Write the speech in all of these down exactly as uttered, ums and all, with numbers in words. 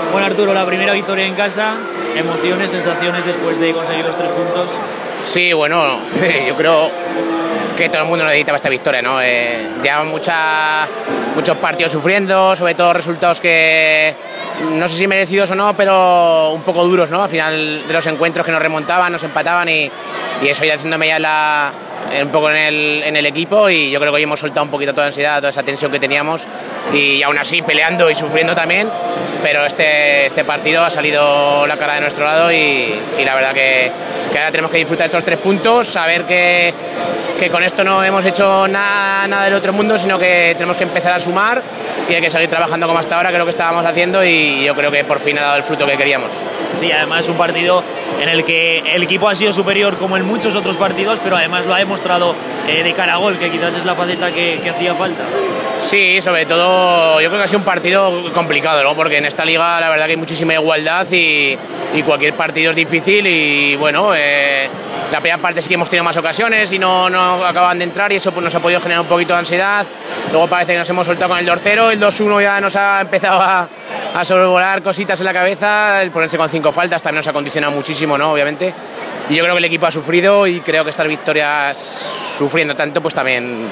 Bueno, Arturo, la primera victoria en casa, emociones, sensaciones después de conseguir los tres puntos. Sí, bueno, yo creo que todo el mundo necesitaba esta victoria, ¿no? Eh, llevamos mucha, muchos partidos sufriendo, sobre todo resultados que no sé si merecidos o no, pero un poco duros, ¿no? Al final de los encuentros que nos remontaban, nos empataban y, y eso ya haciéndome ya la, un poco en el, en el equipo, y yo creo que hoy hemos soltado un poquito toda la ansiedad, toda esa tensión que teníamos, y aún así peleando y sufriendo también, pero este, este partido ha salido la cara de nuestro lado y, y la verdad que, que ahora tenemos que disfrutar estos tres puntos, saber que, que con esto no hemos hecho nada, nada del otro mundo, sino que tenemos que empezar a sumar y hay que seguir trabajando como hasta ahora, que es lo que estábamos haciendo, y yo creo que por fin ha dado el fruto que queríamos. Sí, además es un partido en el que el equipo ha sido superior como en muchos otros partidos, pero además lo ha demostrado eh, de cara a gol, que quizás es la faceta que, que hacía falta. Sí, sobre todo yo creo que ha sido un partido complicado, ¿no? Porque en esta liga la verdad que hay muchísima igualdad y, y cualquier partido es difícil, y bueno, eh, la primera parte sí que hemos tenido más ocasiones y no, no acaban de entrar, y eso pues nos ha podido generar un poquito de ansiedad. Luego parece que nos hemos soltado con el dos cero, el dos uno ya nos ha empezado a, a sobrevolar cositas en la cabeza, el ponerse con cinco faltas también nos ha condicionado muchísimo, ¿no? Obviamente. Y yo creo que el equipo ha sufrido, y creo que estas victorias, sufriendo tanto, pues también,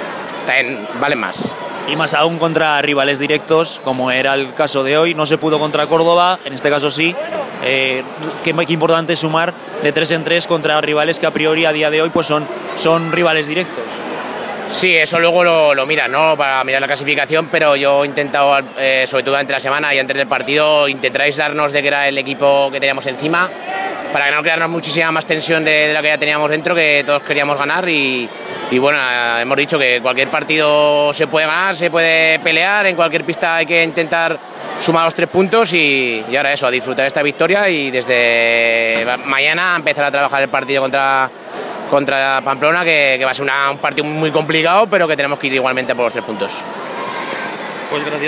también valen más. Y más aún contra rivales directos, como era el caso de hoy. No se pudo contra Córdoba, en este caso sí. Eh, qué, qué importante es sumar de tres en tres contra rivales que a priori a día de hoy pues son, son rivales directos. Sí, eso luego lo, lo miran, ¿no? Para mirar la clasificación, pero yo he intentado, eh, sobre todo durante la semana y antes del partido, intentar aislarnos de que era el equipo que teníamos encima, para que no crearnos muchísima más tensión de, de la que ya teníamos dentro, que todos queríamos ganar, y, y bueno, hemos dicho que cualquier partido se puede ganar, se puede pelear, en cualquier pista hay que intentar sumar los tres puntos, y, y ahora eso, a disfrutar de esta victoria, y desde mañana empezar a trabajar el partido contra, contra Pamplona, que, que va a ser una, un partido muy complicado, pero que tenemos que ir igualmente por los tres puntos. Pues gracias.